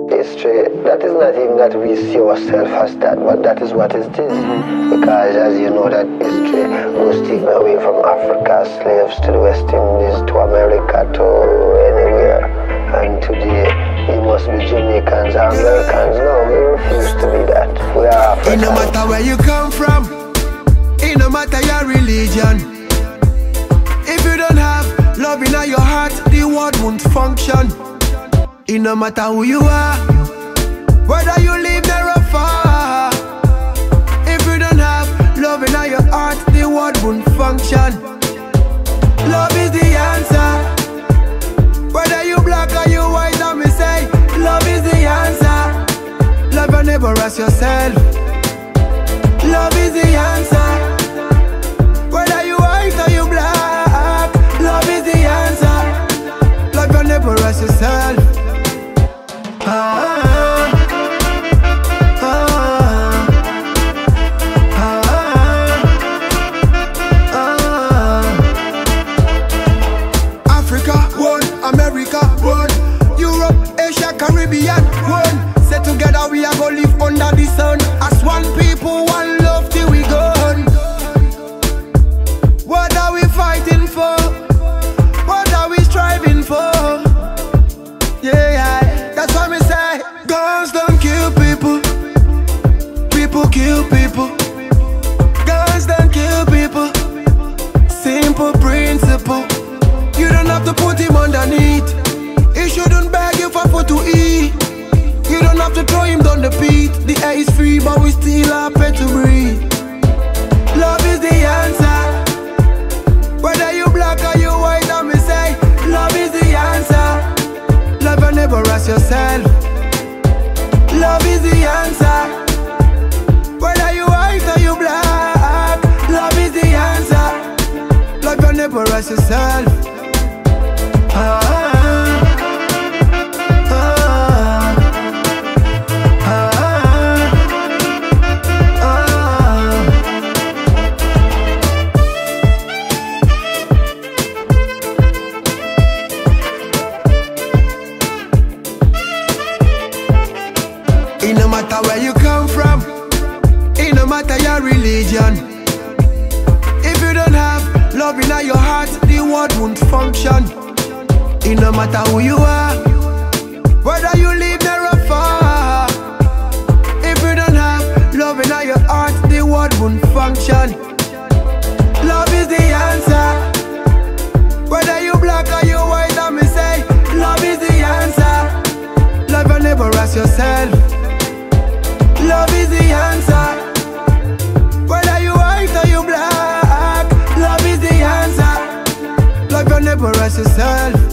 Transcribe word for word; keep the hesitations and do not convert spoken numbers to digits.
History, that is not even that we see ourselves as that, but that is what it is. Mm-hmm. Because as you know that history goes taken away from Africa, slaves to the West Indies, to America, to anywhere. And today, we must be Jamaicans or Americans. No, we refuse to be that. We are Africans. It no matter where you come from, it no matter your religion. If you don't have love in your heart, the world won't function. It no matter who you are, whether you live there or far. If you don't have love in your heart, the world won't function. Love is the answer. Whether you black or you white, let me say, love is the answer. Love your neighbor as yourself. Love is the answer. Whether you white or you black, love is the answer. Love your neighbor as yourself. Ah, ah, ah, ah. Africa, one, America, one, Europe, Asia, Caribbean, one. Set together we are gonna live under the sun. As one people, one love till we gone. What are we fighting for? What are we striving for? Yeah, yeah. That's why we say guns don't kill people. People kill people. Guns don't kill people. Simple principle. You don't have to put him underneath. He shouldn't beg you for food to eat. You don't have to throw him down the pit. The air is free but we still have pay to breathe. Love is the answer. Whether you black or you white, let me say love is the answer. Love your neighbor as yourself. Love is the answer. Whether you white or you black, love is the answer. Love your neighbor as yourself. Ah, ah, ah, it no matter where you come from, it no matter your religion. If you don't have love in your heart, the world won't function. It no matter who you are, whether you live there or far. If you don't have love in your heart, the world won't function. Love is the answer. Whether you black or you white, let me say, love is the answer. Love your neighbor as yourself. Love is the answer. Whether you white or you black, love is the answer. Love your neighbor as yourself.